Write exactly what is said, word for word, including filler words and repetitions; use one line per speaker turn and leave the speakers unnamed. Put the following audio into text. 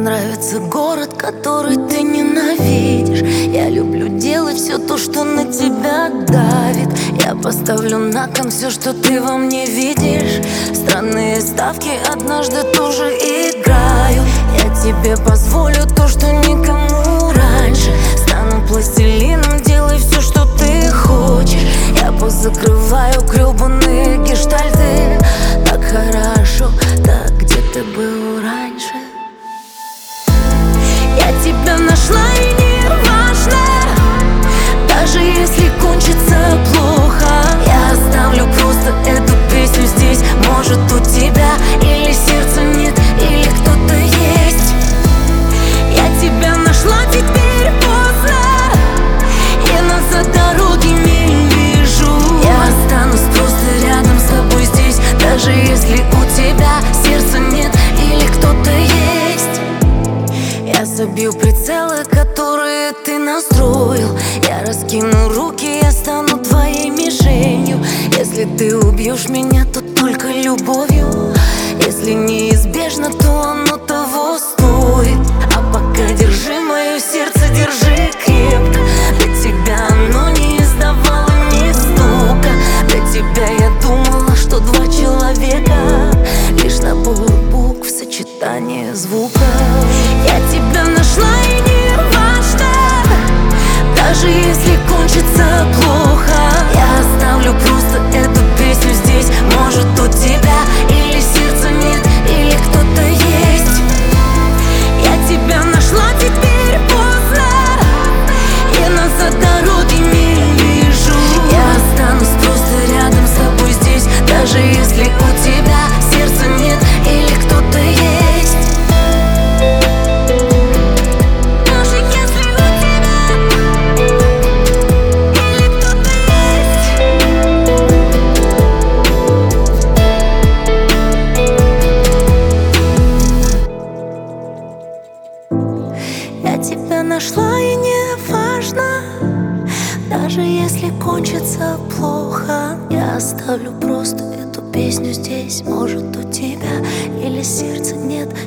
нравится город, который ты ненавидишь. Я люблю делать все то, что на тебя давит. Я поставлю на кон все, что ты во мне видишь. Странные ставки однажды тоже играю. Я тебе позволю то, что никому раньше. Стану пластилином, делай все, что ты хочешь. Я позакрываю гребаные гештальты. Так хорошо, так где ты был раньше? Я тебя нашла, и не важно, даже если кончится плохо. Я оставлю просто эту песню здесь. Может, у тебя или сердца нет, или кто-то есть. Я тебя нашла, теперь поздно. Я назад дороги не вижу. Я останусь просто рядом с тобой здесь, даже если у тебя сердца нет или кто-то есть. Я забью прицелы, которые ты настроил. Я раскину руки, я стану твоей мишенью. Если ты убьешь меня, то только любовью. Если неизбежно, то оно того стоит. А пока держи мое сердце, держи крепко. Для тебя оно не издавало ни стука. Для тебя я думала, что два человека лишь набор букв, сочетание звуков. Я тебя нашла, и не важно, даже если кончится плохо. Я оставлю просто эту песню здесь. Может, у тебя или сердца нет, или кто-то есть. Я тебя нашла, теперь поздно. Я назад дороги не вижу. Я останусь просто рядом с тобой здесь, даже если у тебя сердца нет или кто-то есть. Даже если у тебя или кто-то есть. Я тебя нашла, и не важно, даже если кончится плохо. Я оставлю просто эту песню здесь. Может, у тебя или сердца нет,